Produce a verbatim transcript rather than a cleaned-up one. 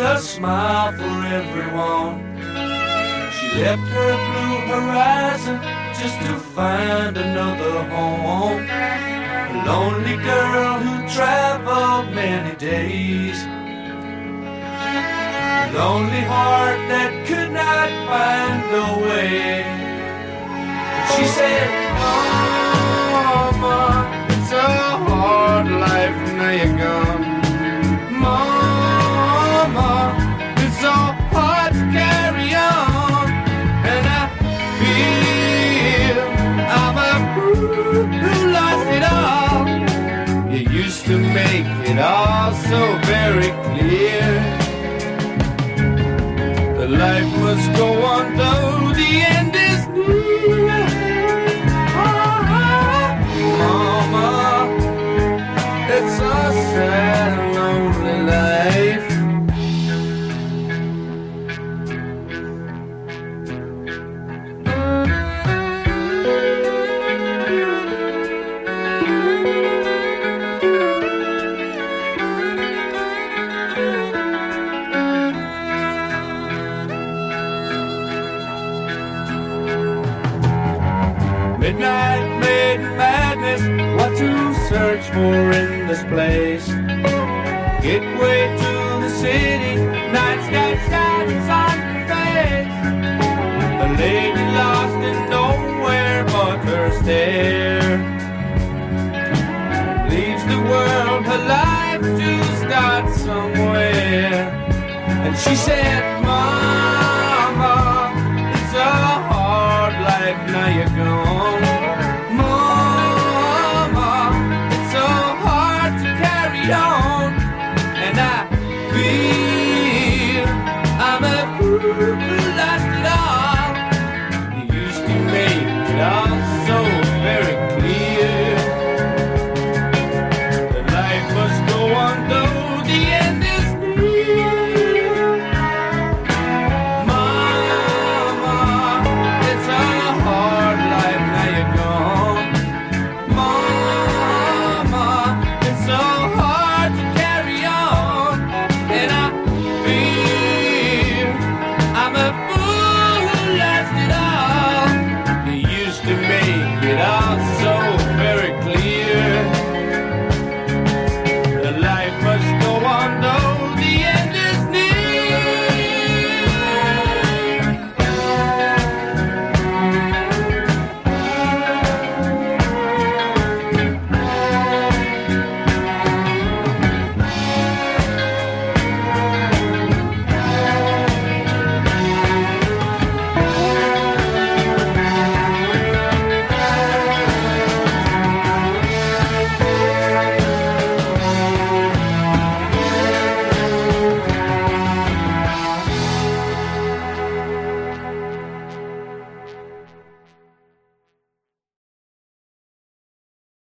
a smile for everyone. She left her blue horizon just to find another home. A lonely girl who traveled many days. A lonely heart that could not find a way. She said, Mama, it's a hard life now you're gone. Mama, it's so hard to carry on. And I feel I'm a fool who lost it all. You used to make it all so very clear. The life must go on though the end is near. Mama, it's a sad and lonely life. Midnight made madness, what to search for in this place. Get way to the city, night sky shines on your face. A lady lost in nowhere but her stare. Leaves the world, her life to start somewhere. And she said,